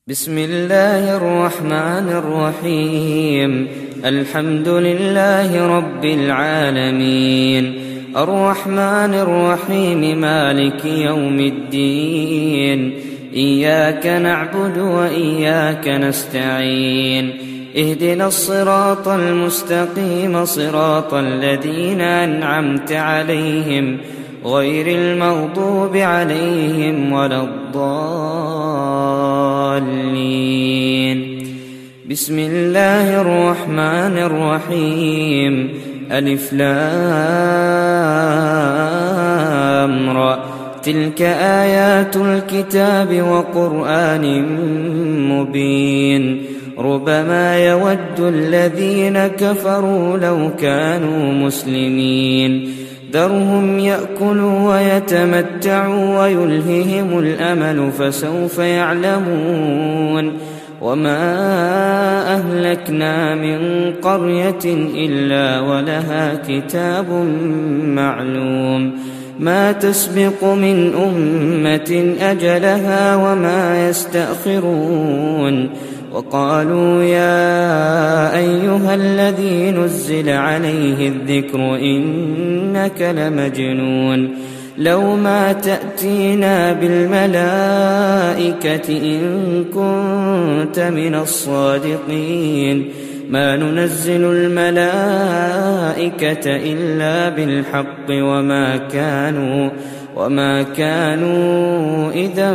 بسم الله الرحمن الرحيم. الحمد لله رب العالمين، الرحمن الرحيم، مالك يوم الدين. إياك نعبد وإياك نستعين، اهدنا الصراط المستقيم، صراط الذين أنعمت عليهم غير المغضوب عليهم ولا الضالين. بسم الله الرحمن الرحيم. ألف لام را، تلك آيات الكتاب وقرآن مبين. ربما يود الذين كفروا لو كانوا مسلمين. ذرهم يأكلوا ويتمتعوا ويلههم الأمل، فسوف يعلمون. وما أهلكنا من قرية إلا ولها كتاب معلوم، ما تسبق من أمة أجلها وما يستأخرون. وقالوا يا أيها الذي نزل عليه الذكر إنك لمجنون، لو ما تأتينا بالملائكة إن كنت من الصادقين. ما ننزل الملائكة إلا بالحق وما كانوا إذا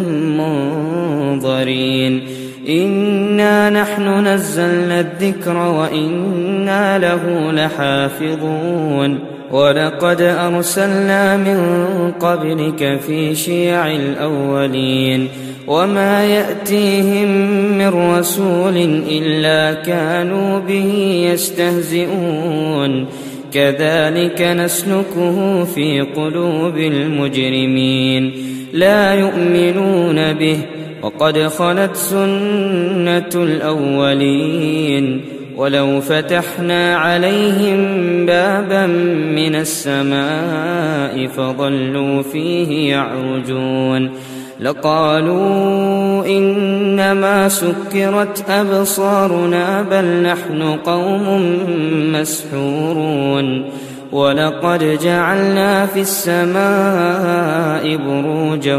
منظرين. إنا نحن نزلنا الذكر وإنا له لحافظون. ولقد أرسلنا من قبلك في شيع الأولين، وما يأتيهم من رسول إلا كانوا به يستهزئون. كذلك نسلكه في قلوب المجرمين، لا يؤمنون به، وقد خلت سنة الأولين. ولو فتحنا عليهم بابا من السماء فظلوا فيه يعرجون لقالوا إنما سكرت أبصارنا بل نحن قوم مسحورون. ولقد جعلنا في السماء بروجا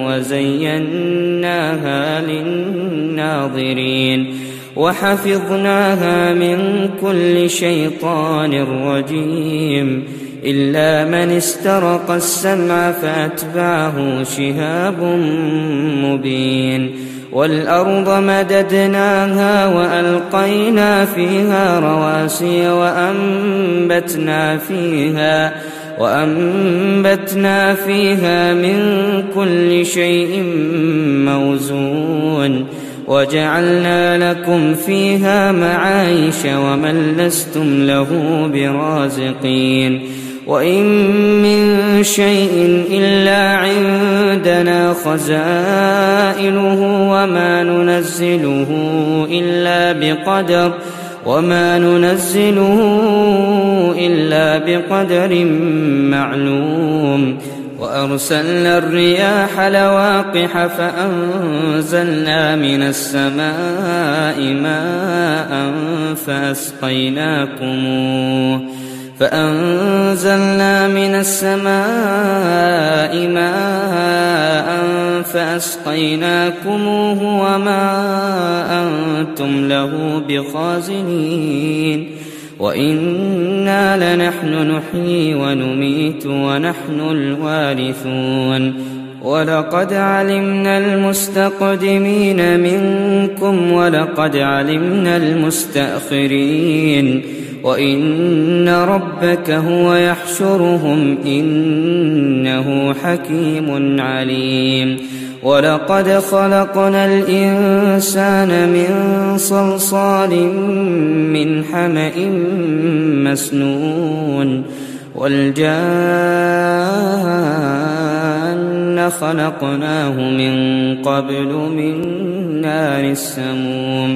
وزيناها للناظرين، وحفظناها من كل شيطان رجيم، إلا من استرق السمع فأتبعه شهاب مبين. والأرض مددناها وألقينا فيها رواسي وأنبتنا فيها من كل شيء موزون. وجعلنا لكم فيها معايش ومن لستم له برازقين. وإن من شيء إلا عندنا خزائنه وما ننزله إلا بقدر معلوم. وأرسلنا الرياح لواقح فأنزلنا من السماء ماء فأسقيناكموه وما أنتم له بخازنين. وإنا لنحن نحيي ونميت ونحن الوارثون. ولقد علمنا المستقدمين منكم ولقد علمنا المستأخرين. وإن ربك هو يحشرهم إنه حكيم عليم. ولقد خلقنا الإنسان من صلصال من حمأ مسنون. والجان خلقناه من قبل من نار السموم.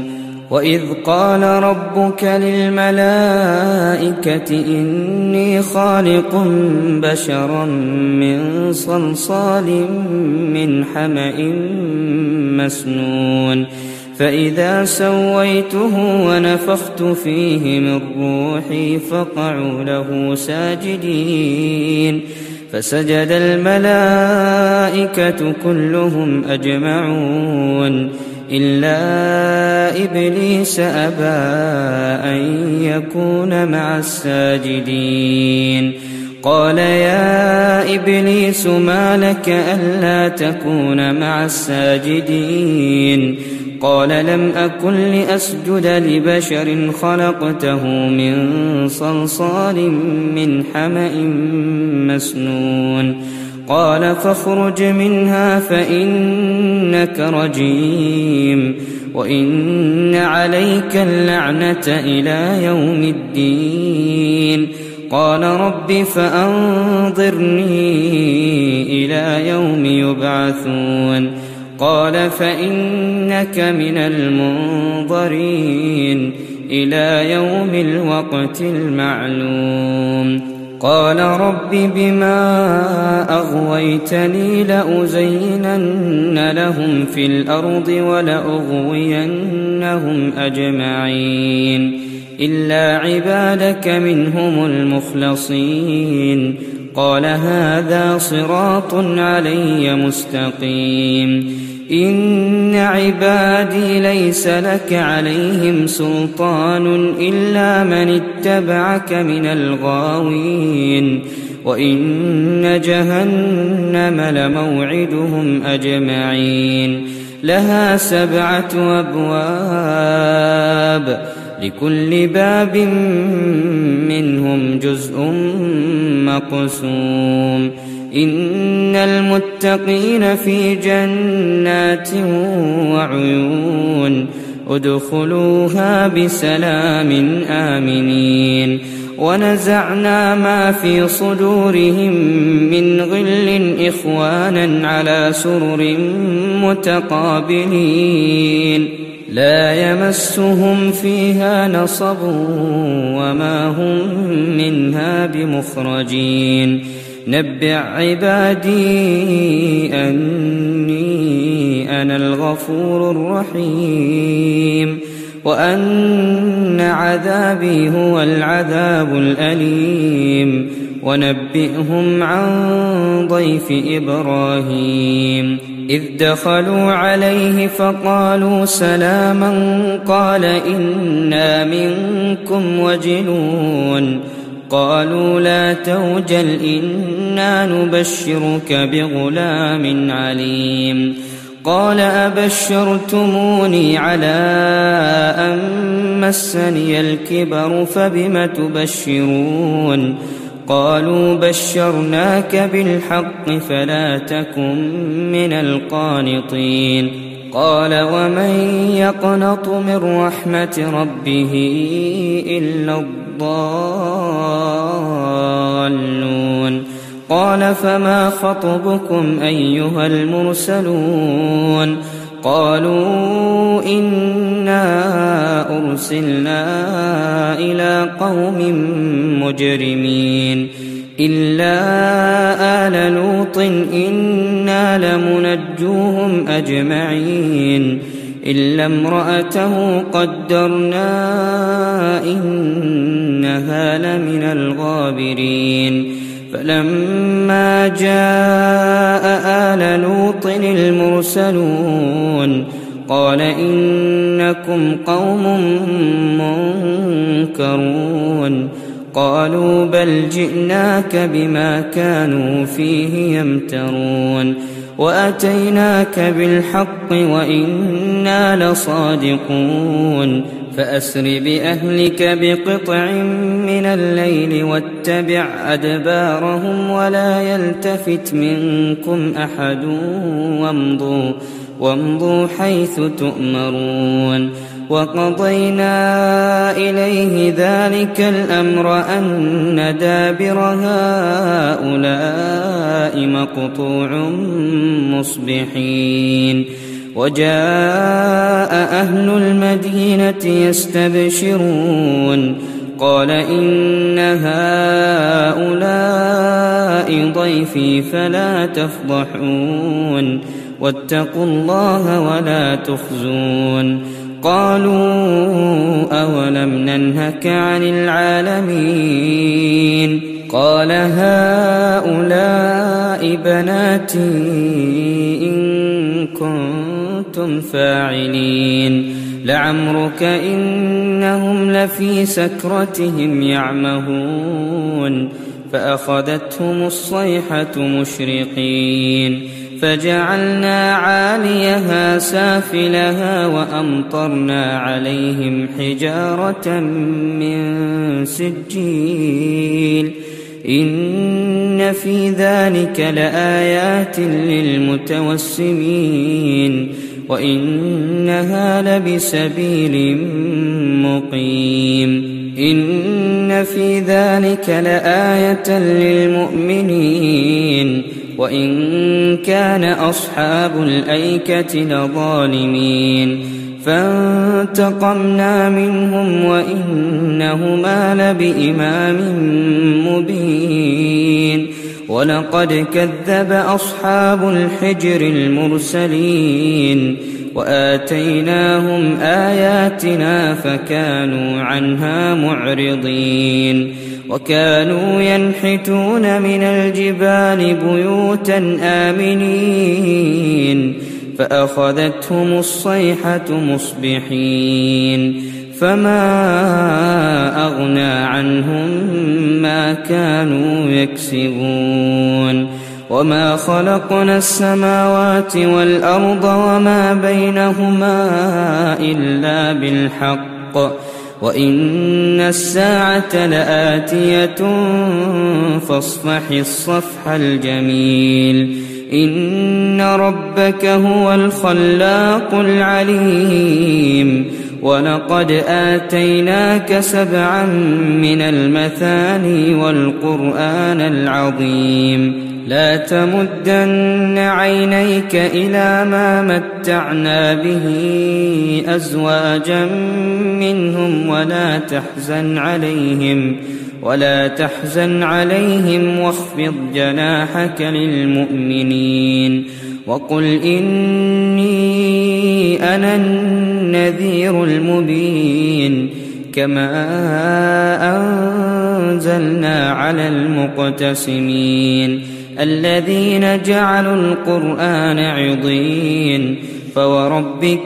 وإذ قال ربك للملائكة إني خالق بشرا من صلصال من حمأ مسنون فإذا سويته ونفخت فيه من روحي فقعوا له ساجدين فسجد الملائكة كلهم أجمعون إلا إبليس أبى أن يكون مع الساجدين قال يا إبليس ما لك ألا تكون مع الساجدين قال لم أكن لأسجد لبشر خلقته من صلصال من حمأ مسنون قال فاخرج منها فإنك رجيم وإن عليك اللعنة إلى يوم الدين قال رب فأنظرني إلى يوم يبعثون قال فإنك من المنظرين إلى يوم الوقت المعلوم قال رب بما أغويتني لأزينن لهم في الأرض ولأغوينهم أجمعين إلا عبادك منهم المخلصين قال هذا صراط علي مستقيم إن عبادي ليس لك عليهم سلطان إلا من اتبعك من الغاوين وإن جهنم لموعدهم أجمعين لها 7 أبواب لكل باب منهم جزء مقسوم إن المتقين في جنات وعيون ادخلوها بسلام آمنين ونزعنا ما في صدورهم من غل إخوانا على سرر متقابلين لا يمسهم فيها نصب وما هم منها بمخرجين نبئ عبادي أني أنا الغفور الرحيم وأن عذابي هو العذاب الأليم ونبئهم عن ضيف إبراهيم إذ دخلوا عليه فقالوا سلاما قال إنا منكم وجلون قالوا لا توجل إنا نبشرك بغلام عليم قال أبشرتموني على أن مسني الكبر فبم تبشرون قالوا بشرناك بالحق فلا تكن من القانطين قال ومن يقنط من رحمة ربه إلا الضالون قال فما خطبكم أيها المرسلون قالوا إنا أرسلنا إلى قوم مجرمين إلا آل لوط إنا لمنجوهم أجمعين إلا امرأته قدرنا إنها لمن الغابرين فلما جاء آل لوط المرسلون قال إنكم قوم منكرون قالوا بل جئناك بما كانوا فيه يمترون وأتيناك بالحق وإنا لصادقون فأسر بأهلك بقطع من الليل واتبع أدبارهم ولا يلتفت منكم أحد وامضوا حيث تؤمرون وقضينا إليه ذلك الأمر أن دابر هؤلاء مقطوع مصبحين وجاء أهل المدينة يستبشرون قال إن هؤلاء ضيفي فلا تفضحون واتقوا الله ولا تخزون قالوا أولم ننهك عن العالمين قال هؤلاء بناتي إن كنتم فاعلين لعمرك إنهم لفي سكرتهم يعمهون فأخذتهم الصيحة مشرقين فجعلنا عاليها سافلها وأمطرنا عليهم حجارة من سجيل إن في ذلك لآيات للمتوسمين وإنها لبسبيل مقيم إن في ذلك لآية للمؤمنين وإن كان أصحاب الأيكة لظالمين فانتقمنا منهم وإنهما لبإمام مبين ولقد كذب أصحاب الحجر المرسلين وآتيناهم آياتنا فكانوا عنها معرضين وكانوا ينحتون من الجبال بيوتا آمنين فأخذتهم الصيحة مصبحين فما أغنى عنهم ما كانوا يكسبون وما خلقنا السماوات والأرض وما بينهما إلا بالحق وإن الساعة لآتية فاصفح الصفح الجميل إن ربك هو الخلاق العليم ولقد آتيناك 7 من المثاني والقرآن العظيم لا تمدن عينيك إلى ما متعنا به أزواجا منهم ولا تحزن عليهم واخفض جناحك للمؤمنين وقل إني أنا النذير المبين كما أنزلنا على المقتسمين الذين جعلوا القرآن عضين فوربك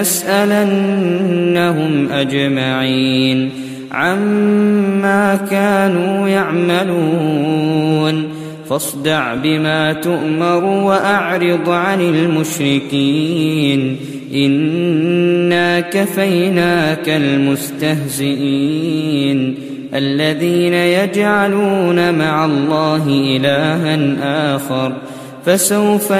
لنسألنهم أجمعين عما كانوا يعملون فاصدع بما تؤمر وأعرض عن المشركين إنا كفيناك المستهزئين الذين يجعلون مع الله إلها آخر فسوف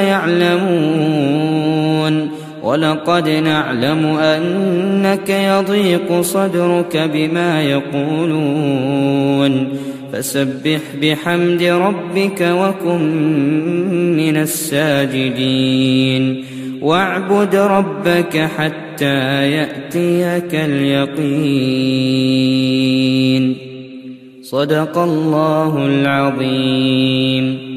يعلمون ولقد نعلم أنك يضيق صدرك بما يقولون فسبح بحمد ربك وكن من الساجدين واعبد ربك حتى يأتيك اليقين صدق الله العظيم.